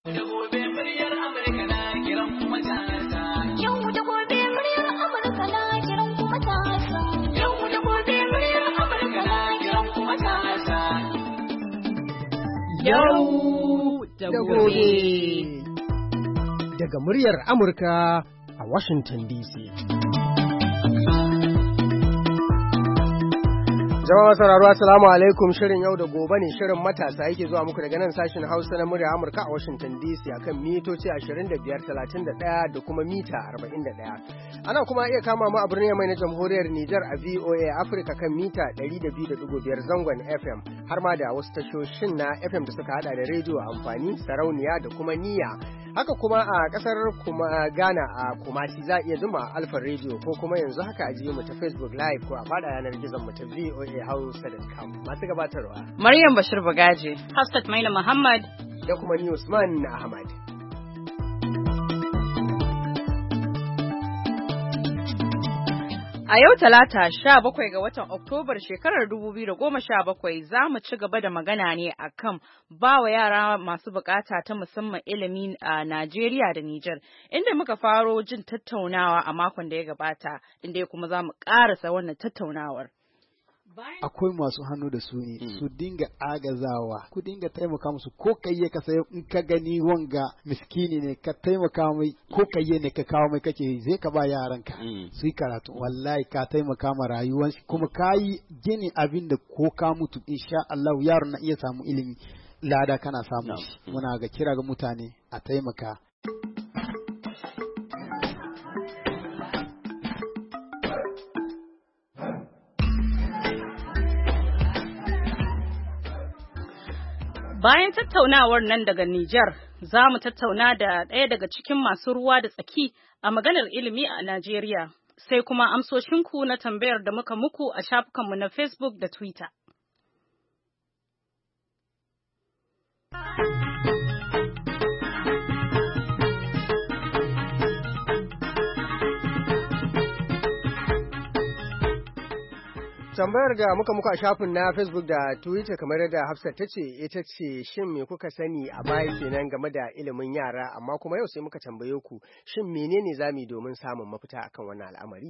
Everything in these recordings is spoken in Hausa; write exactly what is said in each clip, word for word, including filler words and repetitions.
Da gobe muryar Amurka na kiran kuma matasa. Yau da gobe muryar Amurka na kiran kuma matasa. Yau da gobe muryar Amurka na kiran kuma matasa. Yau da gobe. Daga muryar Amurka a Washington D C. Jama'a sauraro assalamu alaikum, shirin yau da gobe ne, shirin matasa yake zuwa muku daga nan sashen Hausa na murya Amurka a Washington D C akan mitoci ashirin da biyar, talatin da ɗaya da kuma mita arba'in da ɗaya. Ana kuma iya kama mu a birnin mai na jamhuriyar Nijar a V O A Africa kan mita ɗari da biyu da ɗigo biyar zangon F M, har ma da wasu tashoshin na F M da suka hada da rediyo amfani, sarauniya da kuma niyya. Haka kuma a kasar kuma Ghana a Kumasi za iya jima Alfa Radio ko kuma yanzu haka a mu ta Facebook Live ko a fada yanar gizon mu ta V O A Hausa dot com. Masu gabatarwa Maryam Bashir Bagaje, Hafsat Maina Muhammad da kuma ni Usman Ahmad. A yau Talata sha bakwai ga watan Oktobar shekarar dubu biyu da goma sha bakwai za mu ci gaba da magana ne akan ba wa yara masu bukata ta musamman ilimi a Najeriya da Nijar, inda muka faro jin tattaunawa a makon da ya gabata, inda kuma za mu ƙarasa wannan tattaunawar. Akwai masu hannu da su ne su dinga agazawa, ku dinga taimaka musu, ko kayye ka sai in ka gani wanga miskini ne ka taimaka mai, ko kayye ne ka kawo mai kake zai ka ba yaranka su yi karatu, wallahi ka taimaka ma rayuwar shi, kuma ka yi gini abin da ko ka mutu insha Allah yaron na iya samu ilimi, lada kana samu shi. Muna ga kira ga mutane a taimaka. Bayan tattaunawar nan daga Nijar, za mu tattauna da ɗaya daga cikin masu ruwa da tsaki a maganar ilimi a Najeriya, sai kuma amsoshinku na tambayar da muka muku a shafukanmu na Facebook da Twitter. Tambayar da muka muka a shafin na Facebook da Twitter kamar yadda Hafsat ta ce ita ce, shin me kuka sani a baya kenan game da ilimin yara, amma kuma yau sai muka tambaye ku, shin menene zamu yi domin samun mafita akan wannan al'amari?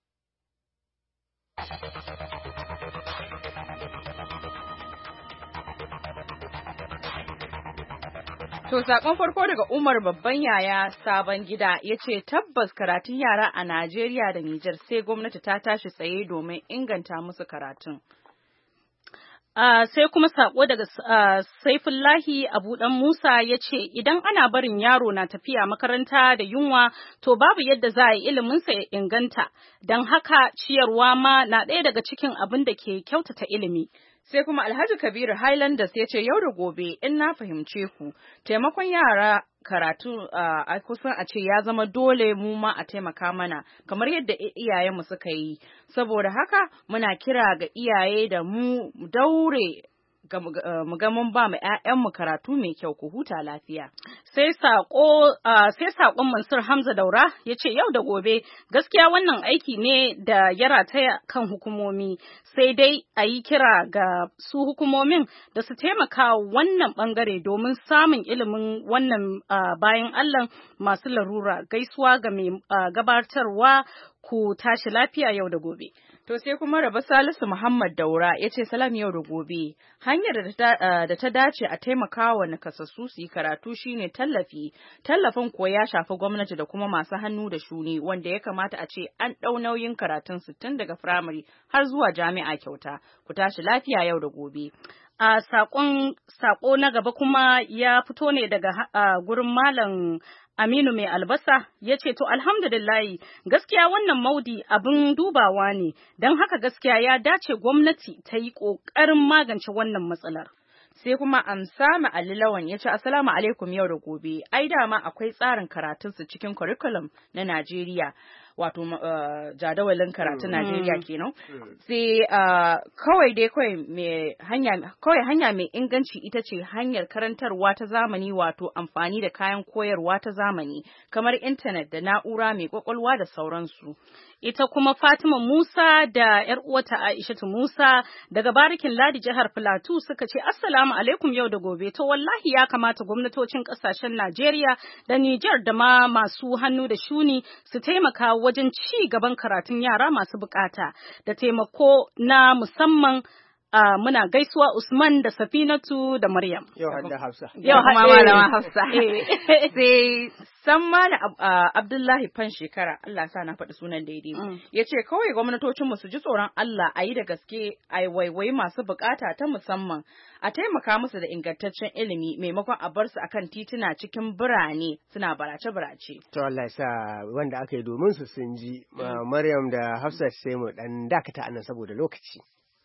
To, sakon farko daga Umar Babban Yaya Sabon Gida ya ce tabbas karatun yara a Najeriya da Nijar sai gwamnati ta tashi tsaye domin inganta musu karatun. Uh, sai kuma sako daga uh, Saifullahi Abu Dan Musa ya ce idan ana barin yaro na tafiya makaranta da yunwa to babu yadda za a yi iliminsa ya inganta, don haka ciyarwa ma na ɗaya daga cikin abin da ke kyautata ilimi. Sai kuma Alhaji Kabiru Highlanders ya ce yau da gobe in na fahimce ku, taimakon yara karatu a kusan a ce ya zama dole mu ma a taimaka mana kamar yadda iyayenmu suka yi. Saboda haka muna kira ga iyaye da mu daure mu ga mun ba mu ƴaƴanmu karatu mai kyau, ku huta lafiya. Sai sako sai sakon Mansur Hamza Daura ya ce yau da gobe gaskiya wannan aiki ne da ya rataya kan hukumomi, sai dai a yi kira ga su hukumomin da su taimaka wannan bangare domin samun ilimin wannan bayan Allah masu larura. Gaisuwa ga mai gabatarwa, ku tashi lafiya yau da gobe. To sai kuma Raba Salisu Muhammad Daura ya ce salam yau da gobe. Hanyar da ta dace a taimaka wa nakasassu su yi karatu shine tallafi. Tallafin kuwa ya shafi gwamnati da kuma masu hannu da shuni, wanda ya kamata a ce an ɗau nauyin karatun su tun daga firamare har zuwa jami'a kyauta. Ku tashi lafiya yau da gobe. A sakon sako na gaba kuma ya fito ne daga gurin Malam Aminu Mai Albasa ya ce to alhamdulillahi gaskiya wannan maudi abin dubawa ne, don haka gaskiya ya dace gwamnati ta yi ƙoƙarin magance wannan matsalar. Sai kuma Amsama Ali Lawan ya ce assalamu alaikum yau da gobe, ai dama akwai tsarin karatunsu cikin curriculum na Najeriya wato uh, jadawalin karatun Najeriya kenan sai uh, kawai dai kawai mai hanya kawai hanya mai inganci ita ce hanyar karantarwa ta zamani wato amfani da kayan koyarwa ta zamani kamar intanet da na'ura mai kwakwalwa da sauransu. Ita kuma Fatima Musa da ‘yar uwata Aishatu Musa daga Barikin Ladi jihar Filato suka ce Assalamu alaikum yau da gobe. To wallahi ya kamata gwamnatocin kasashen Najeriya da Nijar da ma masu hannu da shuni su taimaka wajen ci gaban karatun yara masu bukata da taimako na musamman. Uh, muna gaisuwa Usman da Safinatu da Maryam. Yau hadda Hafsa. Yau kuma malama Hafsa. Sai Samma da uh, Abdullahi fan shekara, Allah sa na faɗi sunan daidai. Mm. Ya ce kawai gwamnatocinmu su ji tsoron Allah a yi da gaske a waiwai masu bukata ta musamman a taimaka musu da ingantaccen ilimi maimakon a bar su akan tituna cikin birane suna barace-barace. To Allah ya sa wanda aka yi domin su sun ji. Mm. Maryam da Hafsa sai mu dan dakata anan saboda lokaci.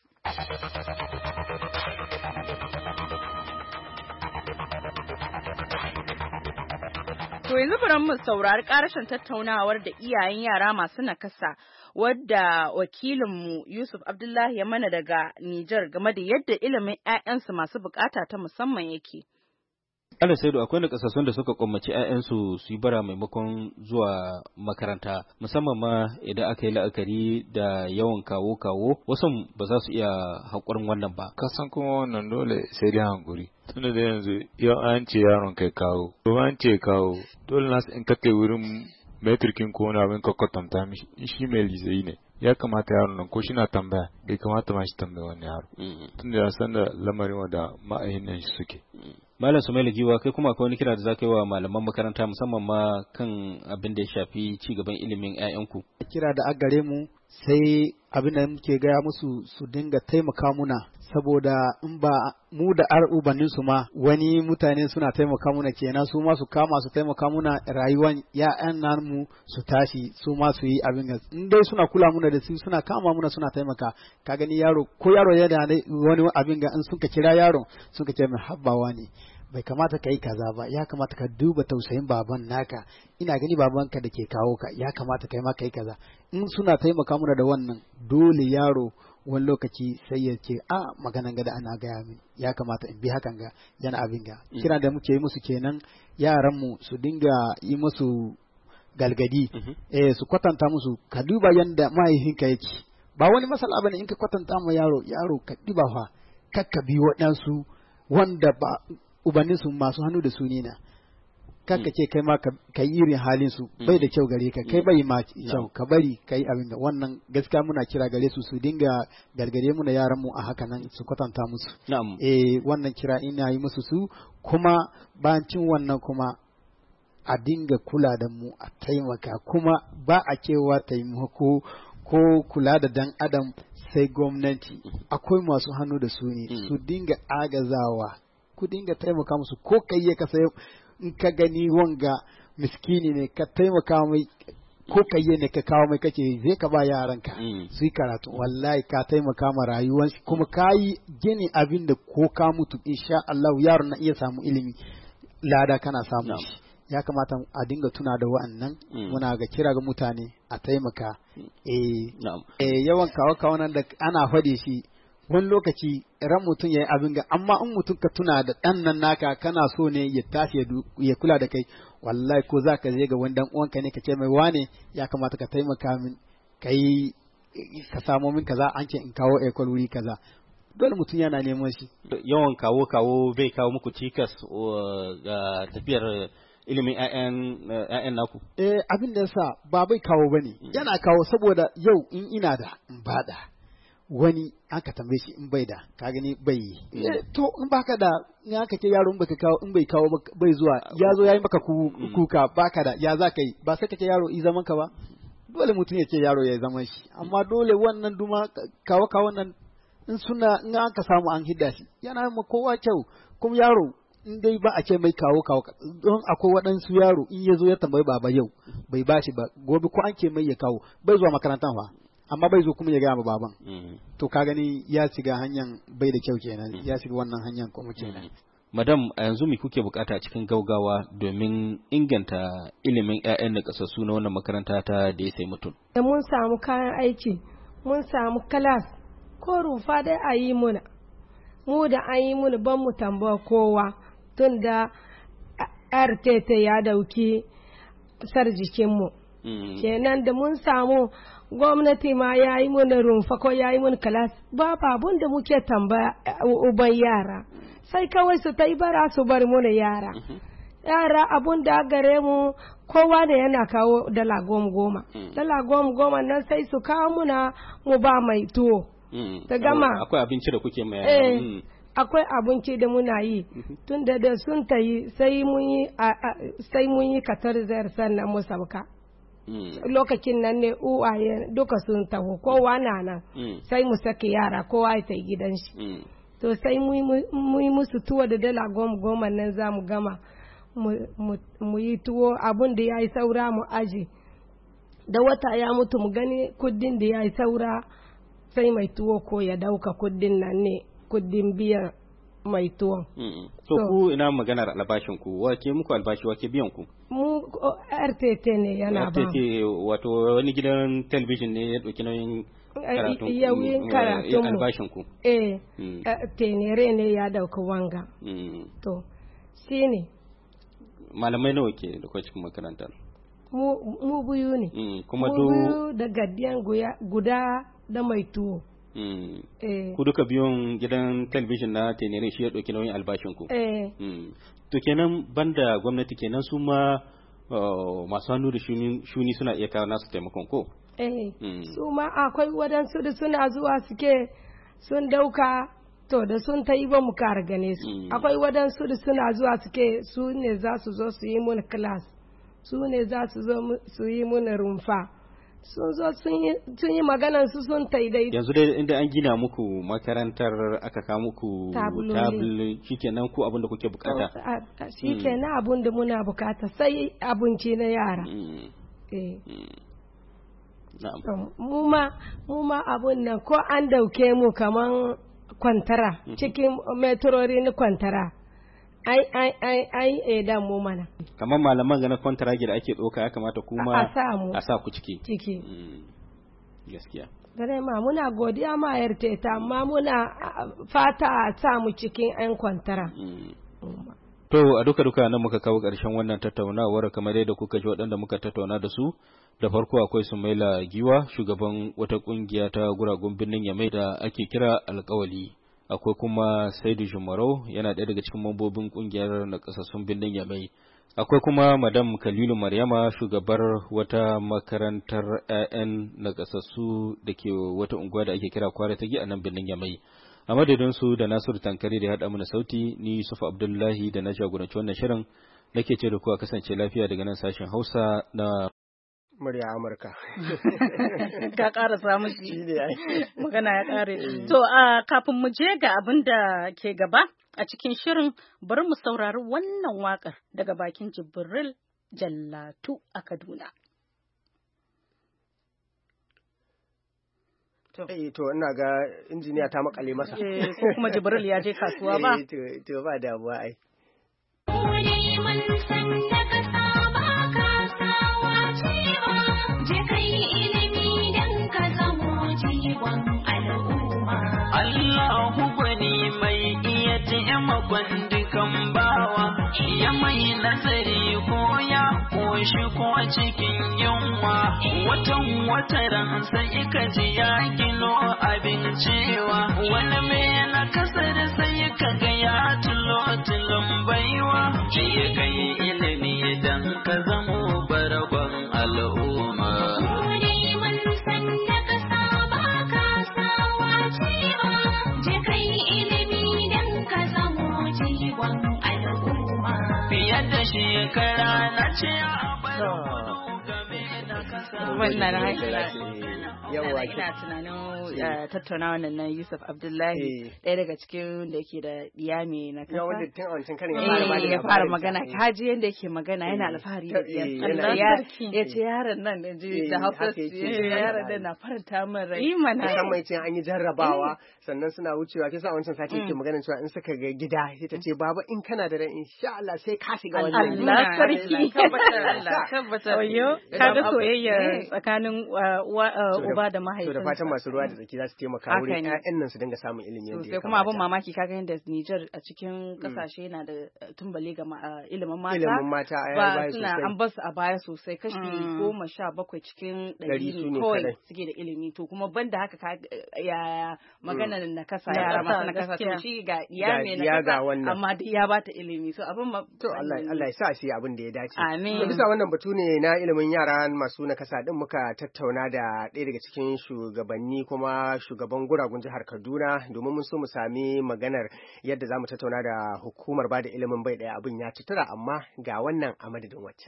To yanzu bari mu saurari karashin tattaunawar da iyayen yara masu nakasa wadda wakilinmu Yusuf Abdullahi ya mana daga Nijar game da yadda ilimin 'ya'yansu masu bukata ta musamman yake. Allah Saidu, akwai nakasassun da suka kwamaci 'ya'yansu su yi bara maimakon zuwa makaranta, musamman ma idan aka yi la'akari da yawan kawo-kawo, wasu ba za su iya haƙurin wannan ba. Kasan kuma wannan dole sai dai hankuri. Tunda da yanzu yau an ce yaron kai kawo, to an ce kawo, dole nasu in ka kai wurin metrikin ko wani abin ka kwatanta mishi, shi mai lisayi ne. Ya kamata yaron nan ko shi na tambaya, bai kamata ma shi tambaya wani yaro. Tunda ya san da lamarin wanda ma'ayin nan shi suke. Malam Sumaila Giwa, kai kuma akwai wani kira da za ka yi wa malaman makaranta musamman ma kan abin da ya shafi ci gaban ilimin 'ya'yanku. Kira da a gare mu sai abin da muke gaya musu su dinga taimaka muna saboda in ba mu da ar'ubannin su ma wani mutane suna taimaka muna kenan su ma su kama su taimaka muna rayuwan ya'yan nan mu su tashi su ma su yi abin da in dai suna kula muna da su suna kama muna suna taimaka ka gani yaro ko yaro yana da wani abin ga in suka kira yaron suka ce mai habbawa ne bai kamata ka yi kaza ba ya kamata ka duba tausayin baban naka ina gani babanka da ke kawo ka ya kamata kai ma ka yi kaza in suna taimaka mana da wannan dole yaro wani lokaci sai ya ce a maganan gada ana gaya min ya kamata in bi hakan ga yana abin ga kira da muke yi musu kenan yaran mu su dinga yi musu galgadi eh su kwatanta musu ka duba yanda mahaifinka yake ba wani masala bane in ka kwatanta ma yaro yaro ka diba fa kakka bi waɗansu wanda ba ubannin su masu hannu da su na kanka ce kai ma ka yi irin halin su bai da kyau gare ka kai bai ma kyau ka bari kai abin da wannan gaskiya muna kira gare su su dinga gargare mu da yaran mu a haka nan su kwatanta musu eh wannan kira ina yi musu su kuma bancin wannan kuma a dinga kula da mu a taimaka kuma ba a cewa taimako ko kula da dan adam sai gwamnati akwai masu hannu da su ne su dinga agazawa ku dinga taimaka musu ko kai ya ka sai in ka gani wanga miskini ne ka taimaka mai ko kai ne ka kawo mai kake zai ka ba yaranka su yi karatu wallahi ka taimaka ma rayuwar shi kuma ka yi gini abin da ko ka mutu insha Allah yaron na iya samu ilimi lada kana samu shi ya kamata a dinga tuna da wa'annan muna ga kira ga mutane a taimaka eh yawan kawo kawo nan da ana fade shi wani lokaci ran mutum ya yi abin ga amma in mutum ka tuna da ɗan nan naka kana so ne ya tashi ya kula da kai wallahi ko za ka je ga wani dan uwanka ne ka ce mai wane ya kamata ka taimaka min ka yi ka samo min kaza an ce in kawo ekol wuri kaza dole mutum yana neman shi yawan kawo kawo bai kawo muku cikas ga tafiyar ilimin ƴaƴan naku eh abin da yasa ba bai kawo bane yana kawo saboda yau in ina da in bada wani aka tambaye shi in bai da ka gani bai yi to in baka da in aka ce yaro in baka kawo in bai kawo bai zuwa ya zo yayi maka kuka baka da ya za ka yi ba sai ka ce yaro i zaman ka ba dole mutum ya ce yaro ya zaman shi amma dole wannan duma kawo kawo nan in suna in aka samu an hidda shi yana ma kowa kyau kuma yaro in dai ba a ce mai kawo kawo don akwai waɗansu yaro in ya zo ya tambayi baba yau bai bashi ba gobe ko an ce mai ya kawo bai zuwa makarantar fa amma bai zo kuma ya gaya ma baban to ka gani ya shiga hanyar bai da kyau kenan ya shiga wannan hanyar kuma kenan Madam, a yanzu me kuke bukata cikin gaugawa domin inganta ilimin 'ya'yan nakasassu na wannan makaranta ta da ya sai mutum? Mun samu kayan aiki, mun samu kalas, ko rufa dai a yi muna. Mu da an yi muna ban mu tambaya kowa tun da R T T ya dauki sar jikinmu. Kenan da mun samu gwamnati ma ya yi muna rumfa ko ya yi muna kalas, ba abun da muke tambaya uban yara. Sai kawai su ta yi bara su bari muna yara. Yara abun da gare mu kowa da yana kawo dala goma goma. Dala goma goma nan sai su kawo muna mu ba mai tuwo. Ta gama. Akwai abinci da kuke mai eh, akwai abinci da muna yi. Tun da da sun ta yi sai mun yi sai mun yi katar zayar sannan mu sauka. Lokacin nan ne uwaye duka sun taho kowa na nan. Sai mu saki yara kowa ya ta gidan shi. To sai mu yi musu tuwo da dala goma goma nan za mu gama mu yi tuwo abun da ya yi saura mu aji da wata ya mutu mu gani kuddin da ya yi saura sai mai tuwo ko ya dauka kuddin nan ne kuddin biyan mai tuwon. So ku ina maganar albashin ku wake muku albashi wake biyan ku? Mu R T T ne yana ba. R T T wato wani gidan talabijin ne ya dauki nauyin yawin karatun albashin ku. Eh, tenere ne ya dauka wanga. To, shi ne. Malamai nawa ke da kwa cikin makarantar? Mu biyu ne. Kuma do. Mu biyu da gadiyan guda da mai tuwo. Ku duka biyun gidan talabijin na tenere shi ya dauki nauyin albashin ku. Eh. To kenan banda gwamnati kenan su ma masu hannu da shuni suna iya kawo nasu taimakon ko? Eh, su ma akwai waɗansu da suna zuwa suke sun dauka to da sun ta yi ba mu kara gane su. Akwai waɗansu da suna zuwa suke su ne za su zo su yi mun class, su ne za su zo su yi mun rumfa. Sun zo sun yi maganan su sun ta dai. Yanzu dai inda an gina muku makarantar aka kawo muku tabuloli shikenan ku abin da kuke bukata. Shikenan abin da muna bukata sai abinci na yara. Eh. Mu ma abun nan ko an dauke mu kaman kwantara cikin metrori na kwantara ai ai ai ai edan mu mana kaman malaman ga na kwantara da ake doka ya kamata kuma a sa ku ciki ciki gaskiya dare ma muna godiya ma yarta ta amma muna fata a sa mu cikin an kwantara. To a duka duka nan muka kawo ƙarshen wannan tattaunawar kamar yadda kuka ji waɗanda muka tattauna da su da farko akwai Sumaila Giwa shugaban wata ƙungiya ta guragun birnin Yamai da ake kira Alƙawali akwai kuma Saidu Jumarau yana ɗaya daga cikin mambobin ƙungiyar nakasassun birnin Yamai akwai kuma Madam Kalilu Maryama shugabar wata makarantar ƴaƴan nakasassu da ke wata unguwa da ake kira Kwara Tagi a nan birnin Yamai. A madadin su da Nasiru Tankare da ya haɗa mana sauti ni Yusuf Abdullahi da na jagoranci wannan shirin nake ce da ku a kasance lafiya daga nan sashen Hausa na murya Amurka. Ka ƙara samu shi magana ya ƙare. To a kafin mu je ga abin da ke gaba a cikin shirin bari mu saurari wannan waƙar daga bakin Jibril Jallatu a Kaduna. Eh to ina ga injiniya ta makale masa. Eh ko kuma Jibril ya je kasuwa ba. Eh to to ba damuwa ai. Allahu gwani mai iya taimakon dukan bawa, ya mai nazari ko ya koshi ko cikin yunwa, watan wataran sai ka ji ya gino abin cewa, wani mai na kasar sai ka ga ya tulo tulun baiwa, ya kai ilimi dan ka zamo baragon al'umma. Yadda shekara na ce a bar game da kasa. Wannan yawa ina tunanin tattaunawa nan na Yusuf Abdullahi ɗaya daga cikin da yake da diyami na kasa wanda tun a wancan karin ya fara magana kaji yanda yake magana yana alfahari da diyar ya ce yaron nan da ji da hausa yaron nan na faranta min rai musamman ce an yi jarrabawa sannan suna wucewa kisa a wancan sati yake magana cewa in suka ga gida sai ta ce baba in kana da rai insha Allah sai ka shiga wannan Allah sarki tabbata wayo kaga soyayya tsakanin uba da mahaifinsa. To da fatan masu ruwa da tsaki za su taimaka wurin ƴaƴan nan su dinga samun ilimi yadda ya kamata. Sai kuma abin mamaki kaga yadda Niger a cikin kasashe yana da tumbali ga ilimin mata. Ilimin mata a baya sosai. Suna an basu a baya sosai kashi goma sha bakwai cikin ɗari ne kawai suke da ilimi to kuma banda haka ka ya magana na kasa yara masu na kasa to shi ga iya me na kasa amma duk ya bata ilimi so abin to Allah Allah ya sa shi abin da ya dace. Amin. To bisa wannan batu ne na ilimin yara masu na kasa din muka tattauna da ɗaya daga cikin shugabanni kuma shugaban guragun jihar Kaduna domin mun so mu sami maganar yadda za mu tattauna da hukumar bada ilimin bai ɗaya abin ya tutura amma ga wannan a madadin waccan.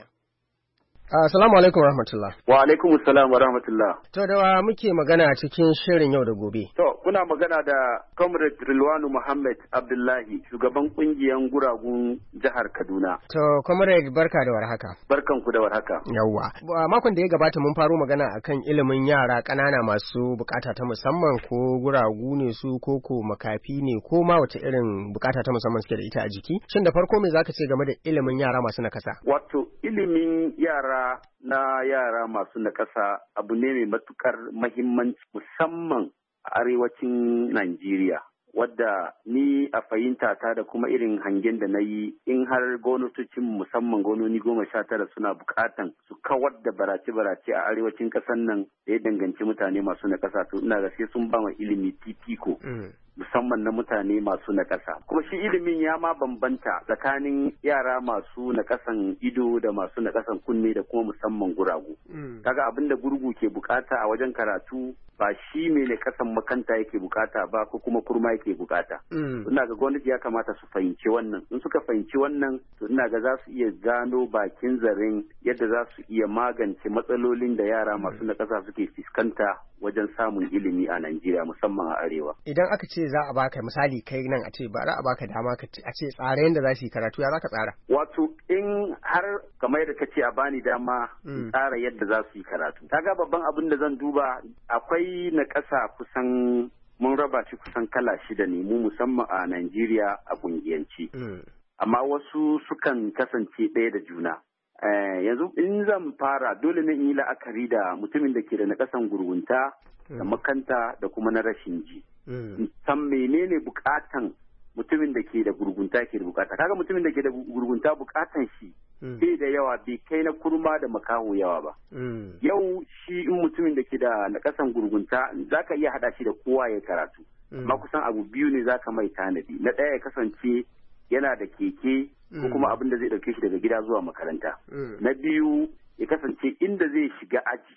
Assalamu alaikum rahmatullah. Wa alaikum assalam wa rahmatullah. To da wa muke magana cikin shirin yau da gobe. To kuna magana da Comrade Rilwanu Muhammad Abdullahi, shugaban kungiyar guragun jihar Kaduna. To Comrade barka da warhaka. Barkan ku da warhaka. Yawwa. Makon da ya gabata mun faro magana akan ilimin yara ƙanana masu bukata ta musamman ko guragu ne su ko ko makafi ne ko ma wace irin bukata ta musamman suke da ita a jiki. Shin da farko me zaka ce game da ilimin yara masu nakasa? Wato ilimin yara na yara masu nakasa abu ne mai matukar mahimmanci musamman a arewacin Najeriya. Wadda ni a fahimta ta da kuma irin hangen da na yi in har gwamnatocin musamman gwamnoni goma sha tara suna bukatan su kawar da barace-barace a arewacin kasan nan da ya danganci mutane masu nakasa to ina gaske sun ba wa ilimi fifiko. Musamman na mutane masu nakasa. Kuma shi ilimin ya ma bambanta tsakanin yara masu nakasan ido da masu nakasan kunne da kuma musamman guragu. Kaga abin da gurgu ke bukata a wajen karatu ba shi mai nakasan makanta yake bukata ba ko kuma kurma yake bukata. Ina ga gwamnati ya kamata su fahimci wannan. In suka fahimci wannan to ina ga za su iya gano bakin zaren yadda za su iya magance matsalolin da yara masu nakasa suke fuskanta wajen samun ilimi a Najeriya musamman a arewa. Idan aka ce za a baka misali kai nan a ce ba za a baka dama a ce tsara yadda za su yi karatu ya za ka tsara? Wato in har kamar yadda ka ce a bani dama tsara yadda za su yi karatu. Kaga babban abin da zan duba akwai na ƙasa kusan mun raba shi kusan kala shida ne mu musamman a Najeriya a kungiyanci. Amma wasu sukan kasance ɗaya da juna. Uh, yanzu in zan fara dole ne in yi la'akari da mutumin da ke da nakasan gurgunta da makanta da kuma na rashin ji. San menene bukatan mutumin da ke da gurgunta ke da bukata. Kaga mutumin da ke da gurgunta bukatan shi bai da yawa bai kai na kurma da makaho yawa ba. Yau shi in mutumin da ke da nakasan gurgunta za ka iya haɗa shi da kowa ya karatu. Amma kusan abu biyu ne za ka mai tanadi. Na ɗaya ya kasance yana da keke ko kuma abin da zai ɗauke shi daga gida zuwa makaranta. Na biyu ya kasance inda zai shiga aji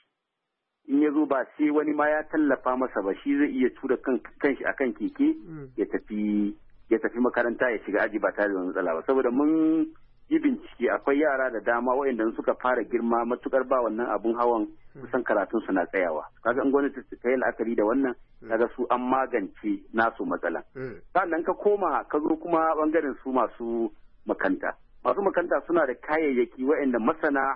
in ya zo ba sai wani ma ya tallafa masa ba shi zai iya tura kanshi akan keke ya tafi ya tafi makaranta ya shiga aji ba tare da matsala ba saboda mun yi bincike akwai yara da dama waɗanda suka fara girma matukar ba wannan abun hawan kusan karatun su na tsayawa kaga in gwamnati ta yi la'akari da wannan kaga su an magance nasu matsala sannan ka koma ka zo kuma bangaren su masu makanta masu makanta suna da kayayyaki waɗanda masana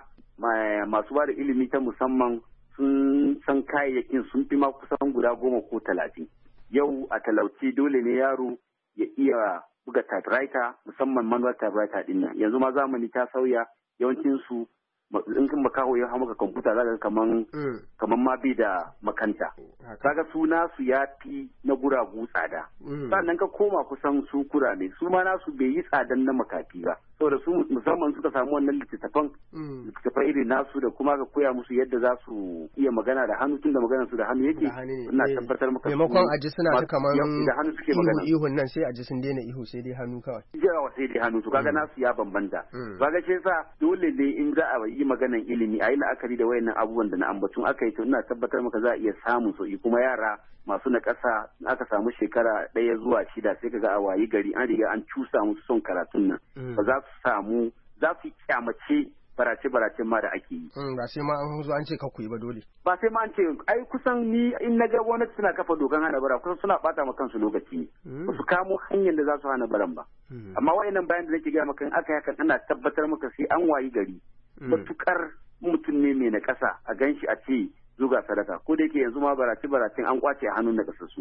masu ba da ilimi ta musamman sun san kayayyakin sun fi ma kusan guda goma ko talatin yau a talauci dole ne yaro ya iya buga typewriter musamman manual typewriter din nan yanzu ma zamani ta sauya yawancin su in kin makaho ya maka kwamfuta zaka kaman kaman ma bai da makanta kaga su nasu ya fi na guragu tsada sannan ka koma kusan su kurame su ma nasu bai yi tsadan na makafi ba saboda su musamman suka samu wannan littattafan littattafan irin nasu da kuma ka koya musu yadda za su iya magana da hannu tun da maganar su da hannu yake ina tabbatar maka maimakon aji suna ta kaman da hannu suke magana ihun nan sai aji sun daina ihu sai dai hannu kawai jawa sai dai hannu to kaga nasu ya bambanta kaga shi yasa dole ne in za a yi maganar ilimi a yi la'akari da wayannan abubuwan da na ambatun aka yi to ina tabbatar maka za a iya samun sauki kuma yara masu na ƙasa aka samu shekara ɗaya zuwa shida sai kaga a wayi gari an riga an cusa musu son karatun nan ba za su samu za su kyamace barace-baracen ma da ake yi. Ba sai ma an zo an ce ka kuyi ba dole. Ba sai ma an ce ai kusan ni in na ga gwamnati suna kafa dokan hana bara kusan suna bata ma kansu lokaci ne. Ba su kamo hanyar da za su hana baran ba. Amma wayannan bayan da nake gaya maka in aka yi hakan ana tabbatar maka sai an wayi gari. Matukar mutum ne mai na ƙasa a ganshi a ce zuga sadaka ko da yake yanzu ma barace baracin an kwace a hannun na kasassu.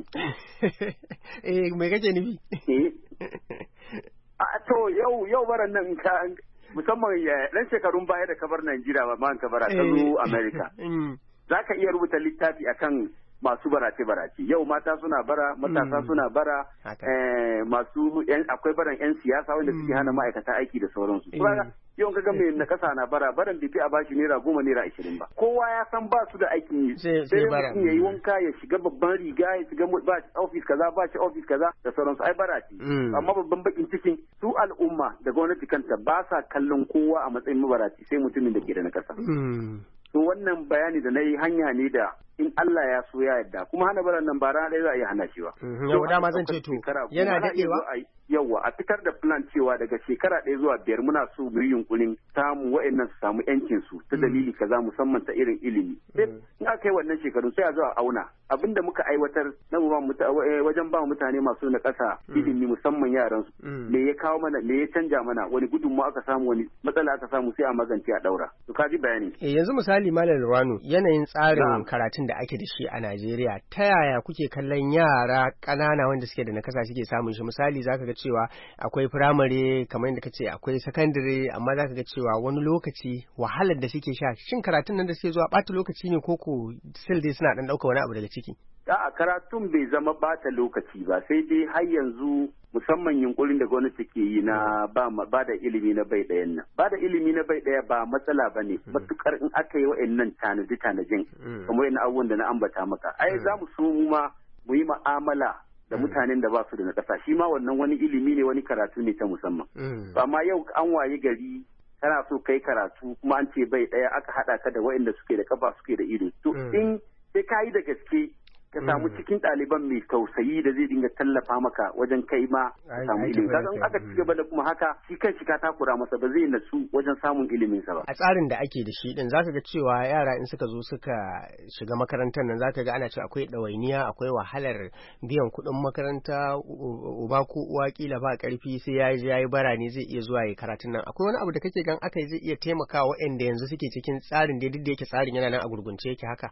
Eh me kake nufi? Eh. A to yau yau baran nan ka musamman dan shekarun baya da kabar Najeriya ba man kabara ta zo America. Zaka iya rubuta littafi akan masu barace barace yau mata suna bara matasa suna bara masu akwai baran yan siyasa wanda suke hana ma'aikata aiki da sauransu. Yau kaga mai na kasa na bara baran bai fi a bashi naira goma naira ashirin ba kowa ya san ba su da aikin yi sai mutum ya yi wanka ya shiga babban riga ya shiga ba ofis kaza ba shi ofis kaza da sauransu ai bara ce amma babban bakin cikin su al'umma da gwamnati kanta ba sa kallon kowa a matsayin mabaraci sai mutumin da ke da na kasa to wannan bayani da na yi hanya ne da in Allah ya so ya yadda kuma hana baran nan ba rana ɗaya za a iya hana shi ba. Yau dama zan ce to yana daɗewa? Yawwa a fitar da plan cewa daga shekara ɗaya zuwa biyar muna so mu yi yunkurin samu wa'annan su samu yancin su ta dalili kaza musamman ta irin ilimi. Sai in aka yi wannan shekarun sai a zo a auna abinda muka aiwatar na wajen ba mutane masu na ƙasa ilimi musamman yaran su. Me ya kawo mana me ya canja mana wani gudunmawa aka samu wani matsala aka samu sai a magance a ɗaura. To ka ji bayani. Yanzu misali Malam Rwanu yanayin tsarin karatun da ake da shi a Najeriya ta yaya kuke kallon yara ƙanana wanda suke da nakasa suke samun shi misali zaka ga cewa akwai firamare kamar yadda kace akwai sakandare amma zaka ga cewa wani lokaci wahalar da suke sha shin karatun nan da suke zuwa ɓata lokaci ne ko ko still dai suna dan ɗauka wani abu daga ciki a karatun bai zama ɓata lokaci ba sai dai har yanzu musamman yunkurin da gwamnati ke yi na ba ba da ilimi na bai ɗayan nan ba da ilimi na bai ɗaya ba matsala ba ne matukar in aka yi wa'annan tanadi tanadin kamar yana abubuwan da na ambata maka ai za mu so mu ma mu yi mu'amala da mutanen da ba su da na ƙasa shi ma wannan wani ilimi ne wani karatu ne ta musamman amma yau an waye gari kana so kai karatu kuma an ce bai ɗaya aka haɗa ka da waɗanda suke da kafa suke da ido to in sai ka yi da gaske ka samu cikin ɗaliban mai tausayi da zai dinga tallafa maka wajen kai ma ka samu ilimi kaga in aka ci gaba da kuma haka shi kan shi ka takura masa ba zai natsu wajen samun ilimin sa ba a tsarin da ake da shi din zaka ga cewa yara in suka zo suka shiga makarantar nan zaka ga ana cewa akwai ɗawainiya akwai wahalar biyan kuɗin makaranta uba ko uwa kila ba karfi sai ya je yayi bara ne zai iya zuwa yayi karatun nan akwai wani abu da kake gan aka zai iya taimakawa waɗanda yanzu suke cikin tsarin da duk da yake tsarin yana nan a gurgunce yake haka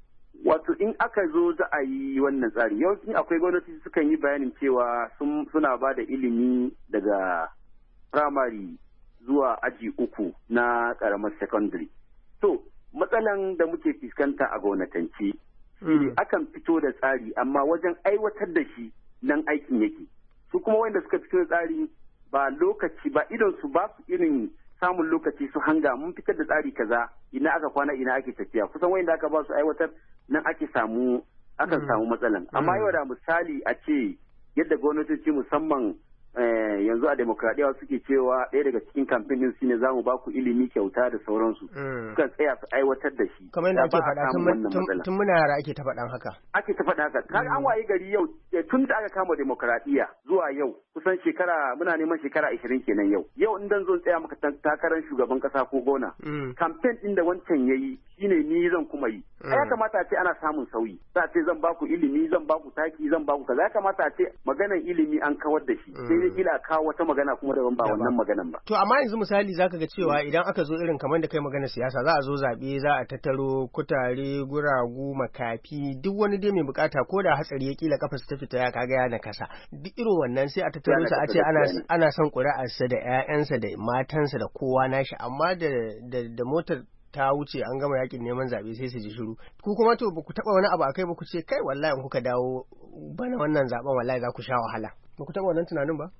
wato in aka zo za a yi wannan tsari yawanci akwai gwamnati sukan yi bayanin cewa suna ba da ilimi daga primary zuwa aji uku na karamar secondary to matsalan da muke fuskanta a gwamnatance shi akan fito da tsari amma wajen aiwatar da shi nan aikin yake su kuma wanda suka fito da tsari ba lokaci ba idon su ba su irin samun lokaci su hanga mun fitar da tsari kaza ina aka kwana ina ake tafiya kusan wanda aka ba su aiwatar nan ake samu akan samu matsalan amma yau da misali a ce yadda gwamnatoci musamman yanzu a demokradiyya suke cewa ɗaya daga cikin kamfanin shine za mu ba ku ilimi kyauta da sauransu sukan tsaya su aiwatar da shi kamar yadda ake faɗa tun muna yara ake ta faɗan haka ake ta faɗa haka kaga an waye gari yau tun da aka kama demokradiyya zuwa yau kusan shekara muna neman shekara ashirin kenan yau yau in dan zo tsaya maka takarar shugaban kasa ko gona kamfen din da wancan yayi shine ni zan kuma yi ya kamata a ce ana samun sauyi za a ce zan ba ku ilimi zan ba ku taki zan ba ku kaza ya kamata a ce maganar ilimi an kawar da shi sai dai kila kawo wata magana kuma daban ba wannan maganan ba to amma yanzu misali zaka ga cewa idan aka zo irin kamar da kai magana siyasa za a zo zabe za a tattaro kutare guragu makafi duk wani dai mai bukata ko da hatsari ya kila kafa su ta fita ya kaga ya nakasa duk irin wannan sai a tattaro su a ce ana ana son ƙuri'arsa da ƴaƴansa da matansa da kowa nashi amma da da motar ta wuce an gama yakin neman zaɓe sai su ji shiru ku kuma to ba ku taɓa wani abu akai ba ku ce kai wallahi in kuka dawo bana wannan zaben wallahi za ku sha wahala ba ku taɓa wannan tunanin ba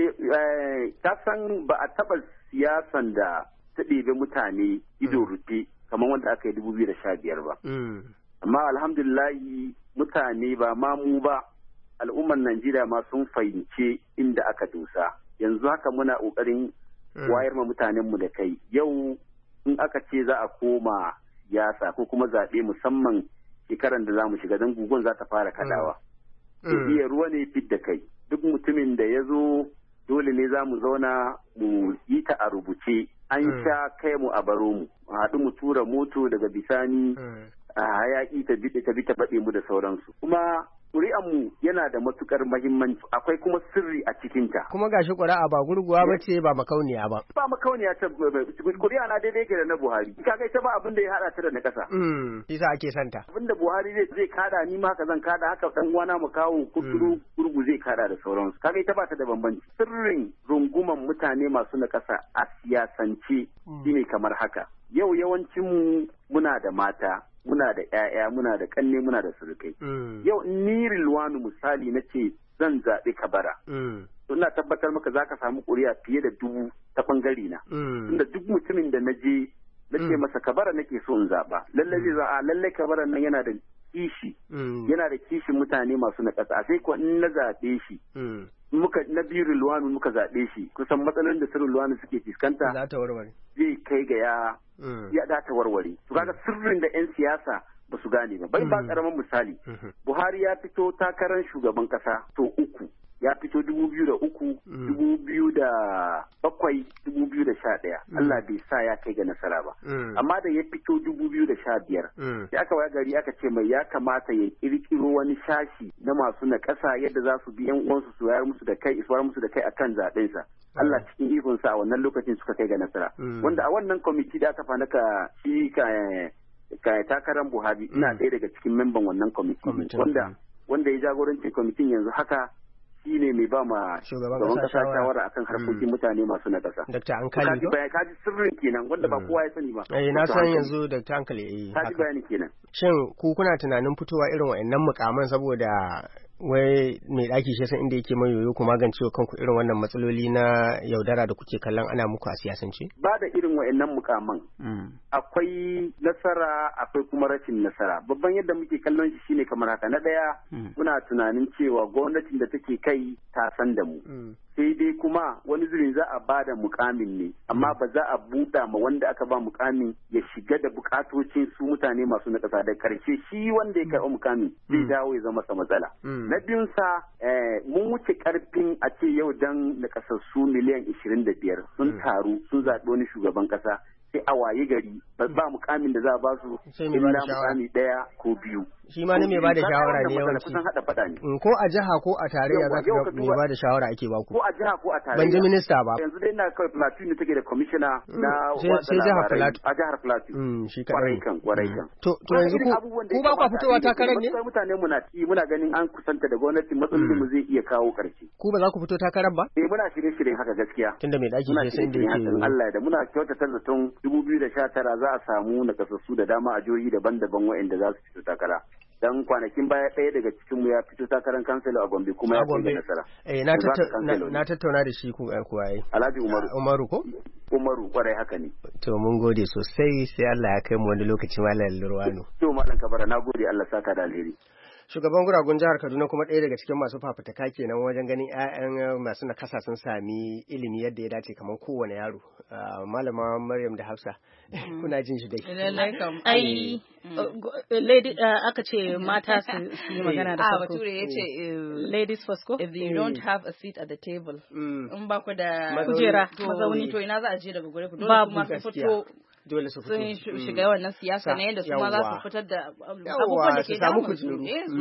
eh ka san ba a taɓa siyasan da ta ɗebe mutane ido rufe kamar wanda aka yi dubu biyu da sha biyar ba amma alhamdulillahi mutane ba ma mu ba al'ummar Najeriya ma sun fahimce inda aka dosa yanzu haka muna ƙoƙarin wayar ma mutanenmu da kai yau in aka ce za a koma siyasa ko kuma zaɓe musamman shekaran da za mu shiga don gugun za ta fara kadawa. Mm. iya ruwa ne fit da kai duk mutumin da ya zo dole ne za mu zauna mu yi ta a rubuce an sha kai mu a baro mu haɗu mu tura moto daga bisani a hayaƙi ta bi ta bi ta baɗe mu da sauransu kuma ƙuri'anmu yana da matukar mahimmanci akwai kuma sirri a cikinta. Kuma gashi ƙuri'a ba gurguwa ba ce ba makauniya ba. Ba makauniya ta ƙuri'a na daidai ke da na Buhari. Kaga ita ba abin da ya haɗa ta da na ƙasa. Mm. Isa ake santa. Abin da Buhari zai zai kada ni ma haka zan kada haka dan uwana mu kawo kuturu gurgu zai kada da sauransu. Kaga ita ba ta da bambanci. Sirrin runguman mutane masu na ƙasa a siyasance shine kamar haka. Yau yawancin mu muna da mata. Muna da ƴaƴa, muna da ƙanne, muna da surukai. Mm. Yau ni Rilwanu misali na ce zan zaɓi Kabara. Mm. Ina tabbatar maka za ka samu ƙuri'a fiye da dubu ta ɓangare na. Mm. Tunda duk mutumin da na je na ce masa Kabara nake so in zaɓa. Lallai zai zaɓa, lallai Kabara nan yana da kishi. Mm. Yana da kishin mutane masu na ƙasa. Sai ko in na zaɓe shi. Mm. Muka na biyu Rilwanu muka zaɓe shi kusan matsalolin da su Rilwanu suke fuskanta. Za ta warware. Zai kai ga ya ya da ta warware. To kaga sirrin da 'yan siyasa ba su gane ba. Bai ba karamin misali. Buhari ya fito takarar shugaban kasa to uku. Ya fito dubu biyu da uku, dubu biyu da bakwai, dubu biyu da sha ɗaya. Allah bai sa ya kai ga nasara ba. Amma da ya fito dubu biyu da sha biyar. Ya aka waya gari aka ce mai ya kamata ya kirkiro wani shashi na masu na ƙasa yadda za su bi 'yan uwansu su wayar musu da kai, su wayar musu da kai akan zaɓensa. Allah cikin ikonsa a wannan lokacin suka kai ga nasara. Wanda a wannan kwamiti da aka fa naka shi ka ka takarar Buhari ina ɗaya daga cikin memban wannan kwamiti wanda wanda ya jagoranci kwamitin yanzu haka shi ne mai ba ma shugaban kasa shawara akan harkokin mutane masu na kasa. Dokta Ankali ko? Kaji sirrin kenan wanda ba kowa ya sani ba. Eh na san yanzu Dokta Ankali eh. Kaji bayani kenan. Shin ku kuna tunanin fitowa irin wa'annan mukaman saboda wai mai ɗaki shi san inda yake mai yoyo ku magance wa kanku irin wannan matsaloli na yaudara da kuke kallon ana muku a siyasance? Ba da irin wa'annan mukaman. Akwai nasara akwai kuma rashin nasara. Babban yadda muke kallon shi shine kamar haka. Na ɗaya muna tunanin cewa gwamnatin da take kai ta san da mu. Sai dai kuma wani zurin za a ba da mukamin ne amma ba za a buɗa ma wanda aka ba mukamin ya shiga da bukatocin su mutane masu na ƙasa da karshe shi wanda ya karɓi mukamin zai dawo ya zama masa matsala. Na biyun sa mun wuce karfin a ce yau dan nakasassu miliyan ishirin da biyar sun taru sun zaɓi wani shugaban ƙasa sai a waye gari ba mukamin da za a ba su illa mukami ɗaya ko biyu. Shi ma ne mai bada shawara ne yawanci. Kusan hada fada ne. Ko a jiha ko a tarayya za ka ga mai bada shawara ake ba ku. Ko a jiha ko a tarayya. Ban ji minista ba. Yanzu dai na kawai Plateau ne take da commissioner na sai jihar Plateau. A jihar Plateau. Mm shi kadai. Kwarai kan kwarai kan. To to yanzu ku ku ba ku fitowa takarar ne? Mutane mu na ci muna ganin an kusanta da gwamnati matsalolin mu zai iya kawo karshe. Ku ba za ku fito takarar ba? Eh muna shirye-shiryen haka gaskiya. Tunda mai daki sai san da yake. Allah da muna kyautata zaton dubu biyu da sha tara za a samu nakasassu da dama a jihohi daban-daban waɗanda za su fito takara. Dan kwanakin baya ɗaya daga cikinmu ya fito takarar kansila a Gombe kuma ya kai nasara. Eh na tattauna da shi ku kuwa yi. Alhaji Umaru. Umaru ko? Umaru kwarai haka ne. To mun gode sosai sai Allah ya kai mu wani lokaci Malam Lurwanu. To Malam Kabara na gode Allah saka da alheri. Shugaban guragun jihar Kaduna kuma ɗaya daga cikin masu fafutuka kenan wajen ganin 'ya'yan masu nakasa sun sami ilimi yadda ya dace kamar kowane yaro. Malama Maryam da Hafsa kuna jin shi dai. Lallai kam. Ai lady aka ce mata su yi magana da farko. Bature ya ce ladies first ko? If you don't have a seat at the table. In ba ku da kujera mazauni to ina za a je daga gure ku dole babu kuma su fito. Dole su fito. Sun shiga wannan siyasa ne yadda su ma za su fitar da abubuwan da ke damun su.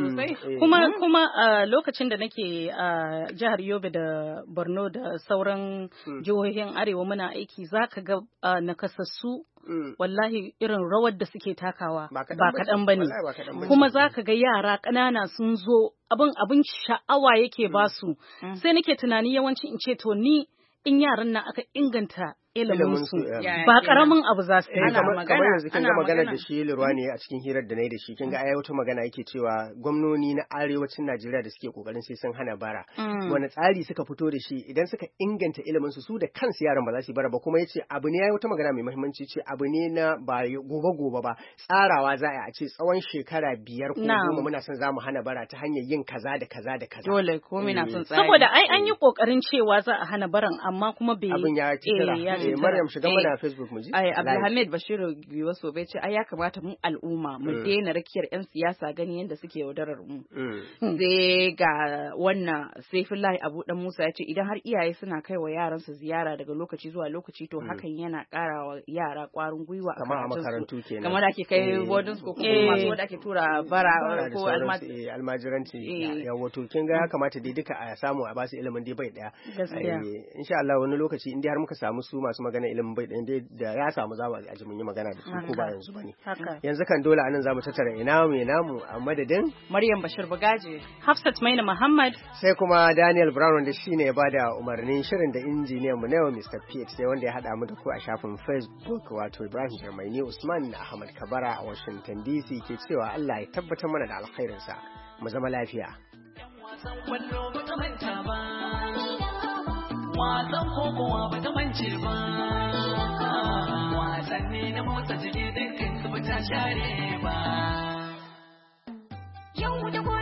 Kuma kuma lokacin da nake a jihar Yobe da Borno da sauran jihohin Arewa muna aiki zaka ga nakasassu wallahi irin rawar da suke takawa ba kaɗan ba ne kuma zaka ga yara ƙanana sun zo abin abin sha'awa yake basu sai nake tunani yawanci in ce to ni in yaran nan aka inganta ilimin su ba karamin abu za su ana magana kamar yanzu kin ga magana da shi Lurwani a cikin hirar da nayi da shi kin ga ai wata magana yake cewa gwamnoni na arewacin Najeriya da suke kokarin sai sun hana bara wani tsari suka fito da shi idan suka inganta ilimin su su da kansu yaran ba za su yi bara ba kuma yace abu ne yayi wata magana mai muhimmanci ce abu ne na ba gobe gobe ba tsarawa za a ce tsawon shekara biyar ko goma muna son zamu hana bara ta hanyar yin kaza da kaza da kaza dole ko muna son tsari saboda ai an yi kokarin cewa za a hana baran amma kuma bai abin ya ci eh Maryam shiga mana Facebook mu ji ai Abdulhamid Bashiru Giwa so bai ce ai ya kamata mu al'umma mu daina rakiyar yan siyasa gani yanda suke yaudarar mu sai ga wannan Saifullahi Abu Dan Musa ya ce idan har iyaye suna kai wa yaran su ziyara daga lokaci zuwa lokaci to hakan yana ƙara wa yara ƙwarin gwiwa a makarantu kenan kamar ake kai boarding school ko masu wanda ake tura bara ko almajiranci ya wato kin ga ya kamata dai duka a samu a basu ilimin dai bai daya insha Allah wani lokaci in dai har muka samu su masu magana ilimin bai daya da ya samu za mu aji mun yi magana da su ko ba yanzu bane yanzu kan dole anan zamu tattara ina mu ina mu a madadin Maryam Bashir Bagaje, Hafsat Maina Muhammad sai kuma Daniel Brown wanda shine ya bada umarnin shirin da injiniyan mu ne Mister Pete sai wanda ya hada mu da ku a shafin Facebook wato Ibrahim Jarmaini Usman Ahmad Kabara a Washington D C ke cewa Allah ya tabbatar mana da alkhairinsa mu zama lafiya. Wasan kwallo ba ta manta ba, wasan kokowa ba ta mance ba, wasanni na motsa jiki dukkan su ba ta share ba. Yau da